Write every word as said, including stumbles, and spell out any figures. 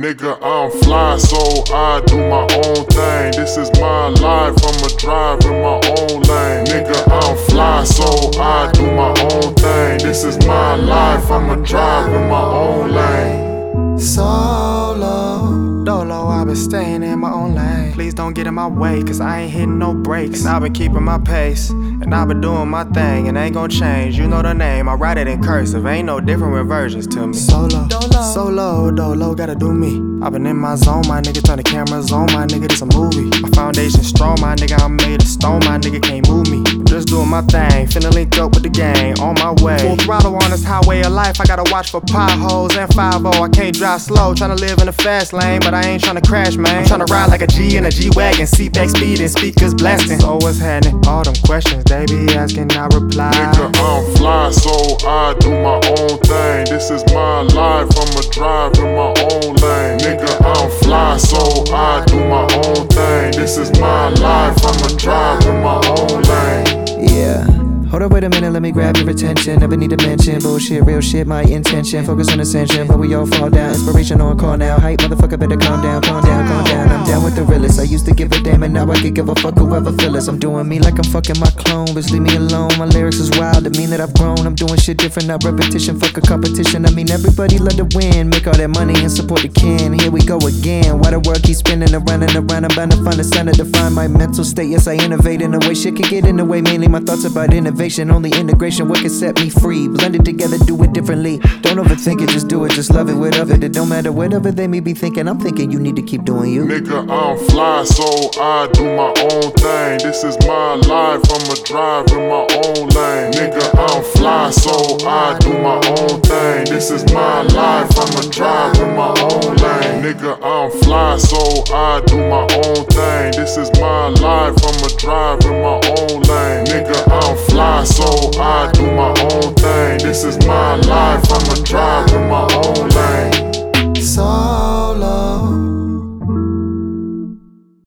Nigga, I'm fly, so I do my own thing. This is my life, I'ma drive in my own lane. Nigga, I'm fly, so I do my own thing. This is my life, I'ma drive in my own lane. Solo, dolo, I've been staying in my own lane. Please don't get in my way, cause I ain't hitting no brakes. And I've been keeping my pace, and I've been doing my thing, and ain't gon' change. You know the name, I write it in cursive. Ain't no different with versions to me. Solo, dolo, solo, dolo, gotta do me. I've been in my zone, my nigga, turn the cameras on, my nigga, this a movie. My foundation strong, my nigga, I'm made of stone, my nigga can't move me. Just doing my thing, finna link up with the gang, on my way. Full throttle on this highway of life, I gotta watch for potholes and five oh. I can't drive slow, tryna live in the fast lane, but I ain't tryna crash, man. I'm tryna ride like a G in a G-Wagon, seat back speed and speakers blasting. So what's happening? All them questions they be asking, I reply. Nigga, I'm fly, so I do my own thing. This is my life, I'ma drive in my own lane. Nigga, I'm fly, so I do my own thing. This is my life, I'ma drive in my own lane. Yeah. Hold up, wait a minute, let me grab your attention. Never need to mention bullshit, real shit, my intention. Focus on ascension, but we all fall down. Inspiration on call now. Hype, motherfucker, better calm down, calm down, calm down. I'm down with the realest. I used to give a damn, and now I could give a fuck whoever feel us. I'm doing me like I'm fucking my clone. Just leave me alone. My lyrics is wild, I mean that I've grown. I'm doing shit different, not repetition. Fuck a competition. I mean everybody love to win. Make all that money and support the kin. Here we go again. Why the world keeps spinning around and around? I'm bound to find a sign to define my mental state. Yes, I innovate in a way shit can get in the way. Mainly my thoughts about innovation. Only integration, what can set me free? Blend it together, do it differently. Don't overthink it, just do it, just love it, whatever. It don't matter whatever they may be thinking. I'm thinking you need to keep doing you. Nigga, I'm fly, so I do my own thing. This is my life, I'ma drive in my own lane. Nigga, I'm fly, so I do my own thing. This is my life, I'ma drive in my own lane. Nigga, I'm fly, so I do my own thing. This is my life, I'ma drive in my own lane. Nigga, I'm fly, so I do my own thing. This is my life, I'ma drive